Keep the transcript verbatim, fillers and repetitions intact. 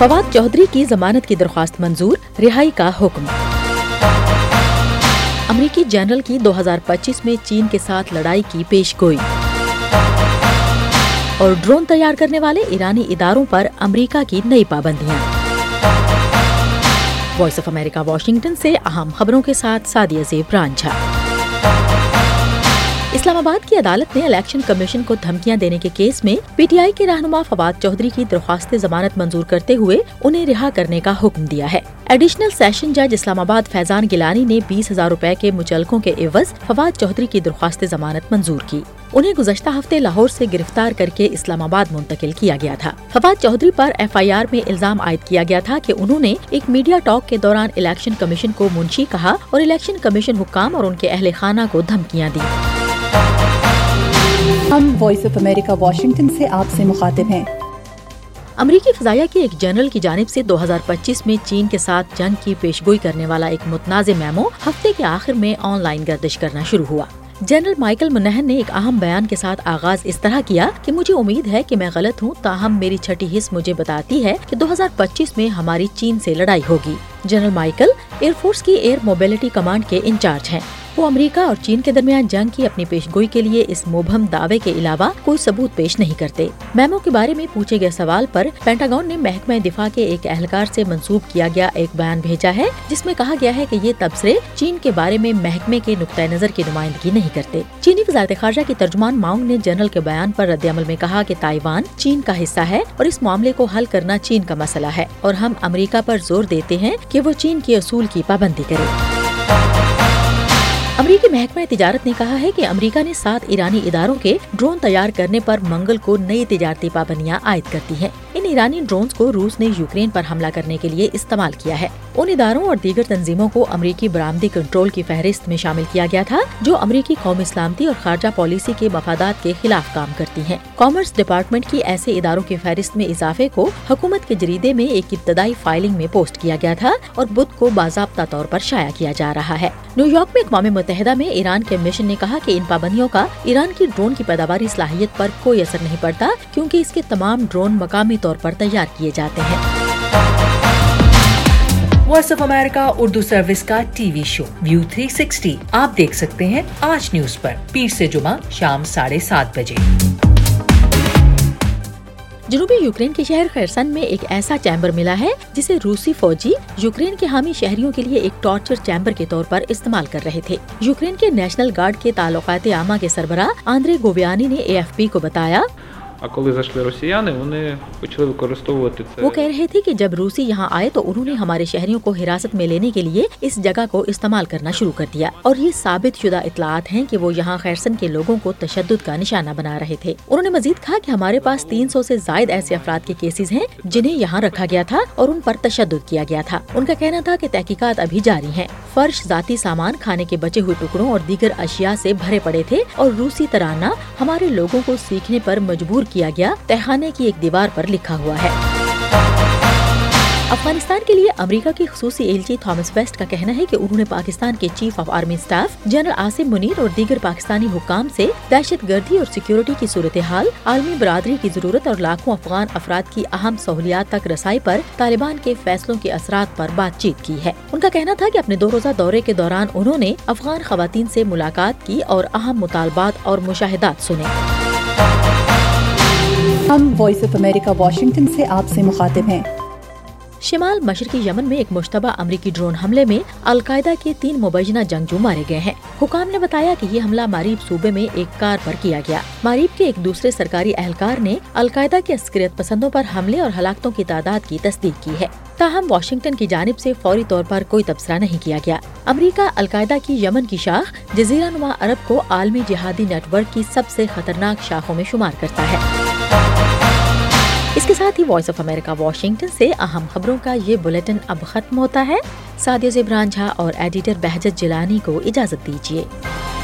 फवाद चौधरी की जमानत की दरख्वास्त मंजूर, रिहाई का हुक्म। अमरीकी जनरल की दो हज़ार पच्चीस में चीन के साथ लड़ाई की पेशगोई। और ड्रोन तैयार करने वाले ईरानी इदारों पर अमरीका की नई पाबंदियां। वॉइस ऑफ अमेरिका वाशिंगटन से अहम खबरों के साथ सादिया ज़ेब रांझा। इस्लामाबाद की अदालत ने इलेक्शन कमीशन को धमकियां देने के केस में पीटीआई के रहनुमा फवाद चौधरी की दरख्वास्त जमानत मंजूर करते हुए उन्हें रिहा करने का हुक्म दिया है। एडिशनल सेशन जज इस्लामाबाद फैजान गिलानी ने बीस हजार रूपए के मुचलकों के एवज फवाद चौधरी की दरख्वास्त जमानत मंजूर की। उन्हें गुज़श्ता हफ्ते लाहौर से गिरफ्तार करके इस्लामाबाद मुंतकिल किया गया था। फवाद चौधरी पर एफ आई आर में इल्जाम आयद किया गया था कि उन्होंने एक मीडिया टॉक के दौरान इलेक्शन कमीशन को मुंशी कहा और इलेक्शन कमीशन हुक्काम और उनके अहले खाना को धमकियां दी। हम वॉइस ऑफ अमेरिका वाशिंगटन से आपसे मुखातिब हैं। अमरीकी फ़ज़ाइया के एक जनरल की जानिब से दो हज़ार पच्चीस में चीन के साथ जंग की पेशगोई करने वाला एक मुतनाज़े मेमो हफ्ते के आखिर में ऑनलाइन गर्दिश करना शुरू हुआ। जनरल माइकल मुनहन ने एक अहम बयान के साथ आगाज इस तरह किया कि मुझे उम्मीद है कि मैं गलत हूँ, ताहम मेरी छठी हिस्स मुझे बताती है कि दो हज़ार पच्चीस में हमारी चीन से लड़ाई होगी। जनरल माइकल एयरफोर्स की एयर मोबिलिटी कमांड के इंचार्ज हैं। वो अमेरिका और चीन के दरमियान जंग की अपनी पेशगोई के लिए इस मुबहम दावे के अलावा कोई सबूत पेश नहीं करते। मेमो के बारे में पूछे गए सवाल पर पेंटागन ने महकमा दिफा के एक एहलकार से मंसूब किया गया एक बयान भेजा है, जिसमें कहा गया है कि ये तबसरे चीन के बारे में महकमे के नुक्ता नजर की नुमाइंदगी नहीं करते। चीनी वज़ारत ख़ारजा की तर्जुमान मांग ने जनरल के बयान पर रद्द-ए-अमल में कहा कि ताइवान चीन का हिस्सा है और इस मामले को हल करना चीन का मसला है और हम अमेरिका पर जोर देते हैं कि वो चीन के असूल की पाबंदी करे। अमरीकी महकमा तिजारत ने कहा है कि अमेरिका ने सात ईरानी इदारों के ड्रोन तैयार करने पर मंगल को नई तिजारती पाबंदियां आयद कर दी हैं। इन ईरानी ड्रोन्स को रूस ने यूक्रेन पर हमला करने के लिए इस्तेमाल किया है। उन इदारों और दीगर तंजीमों को अमरीकी बरामदी कंट्रोल की फहरिस्त में शामिल किया गया था जो अमरीकी कौमी सलामती और खारजा पॉलिसी के मफादात के खिलाफ काम करती हैं। कॉमर्स डिपार्टमेंट की ऐसे इदारों की फहरिस्त में इजाफे को हुकूमत के जरीदे में एक इब्तदाई फाइलिंग में पोस्ट किया गया था और बुध को बाज़ाब्ता तौर पर शाया किया जा रहा है। न्यूयॉर्क में अक़वाम मुत्तहिदा में ईरान के मिशन ने कहा कि इन पाबंदियों का ईरान की ड्रोन की पैदावारी सलाहियत पर कोई असर नहीं पड़ता, क्योंकि इसके तमाम ड्रोन मकामी तौर पर तैयार किए जाते हैं। Voice of America Urdu service का TV show view three sixty आप देख सकते हैं आज न्यूज पर पीर से जुमा शाम साढ़े सात बजे। जनूबी यूक्रेन के शहर खैरसन में एक ऐसा चैम्बर मिला है जिसे रूसी फौजी यूक्रेन के हामी शहरियों के लिए एक टॉर्चर चैम्बर के तौर पर इस्तेमाल कर रहे थे। यूक्रेन के नेशनल गार्ड के ताल्लुकात आमा के सरबराह आंद्रे गोवियानी ने ए एफ पी को बताया, А коли зайшли росіяни, вони почали використовувати це. वो कह रहे थे कि जब रूसी यहाँ आए तो उन्होंने हमारे शहरियों को हिरासत में लेने के लिए इस जगह को इस्तेमाल करना शुरू कर दिया और ये साबित शुदा इतलात हैं कि वो यहाँ खैरसन के लोगों को तशद्दुद का निशाना बना रहे थे। उन्होंने मजीद कहा कि हमारे पास तीन सौ से जायद ऐसे अफराद के केसेस हैं जिन्हें यहाँ रखा गया था और उन पर तशद्दुद किया गया था। उनका कहना था कि तहकीकात अभी जारी हैं। फर्श, जाती सामान, खाने के बचे हुए टुकड़ों और दीगर अशिया से भरे पड़े थे और रूसी तराना हमारे लोगों को सीखने पर मजबूर किया गया, तहखाने की एक दीवार पर लिखा हुआ है। अफगानिस्तान के लिए अमेरिका की खुसूसी एलची थॉमस वेस्ट का कहना है कि उन्होंने पाकिस्तान के chief of army staff general Asim Munir और दीगर पाकिस्तानी हुकाम से दहशत गर्दी और सिक्योरिटी की सूरत हाल, आलमी बरादरी की जरूरत और लाखों अफगान अफराद की अहम सहूलियात तक रसाई पर तालिबान के फैसलों के असरात पर बातचीत की है। उनका कहना था कि अपने दो रोजा दौरे के दौरान उन्होंने अफगान खवातीन से मुलाकात की और अहम मुतालबात और मुशाहिदात सुने। हम वॉइस ऑफ अमेरिका वाशिंगटन से आपसे मुखातिब हैं। शिमाल मशरकी यमन में एक मुश्तबा अमरीकी ड्रोन हमले में अलकायदा के तीन मुबैना जंगजू मारे गए हैं। हुकाम ने बताया कि ये हमला मारीब सूबे में एक कार पर किया गया। मारीब के एक दूसरे सरकारी एहलकार ने अलकायदा के अस्करियत पसंदों पर हमले और हलाकतों की तादाद की तस्दीक की है। ताहम वाशिंगटन की जानिब से फौरी तौर पर कोई तबसरा नहीं किया गया। अमरीका अलकायदा की यमन की शाख जजीरा नुमा अरब को आलमी जिहादी नेटवर्क की सबसे खतरनाक शाखों में शुमार करता है। इसके साथ ही वॉइस ऑफ अमेरिका वाशिंगटन से अहम खबरों का ये बुलेटिन अब खत्म होता है। सादिया ज़ेब रांझा और एडिटर बहजत जिलानी को इजाजत दीजिए।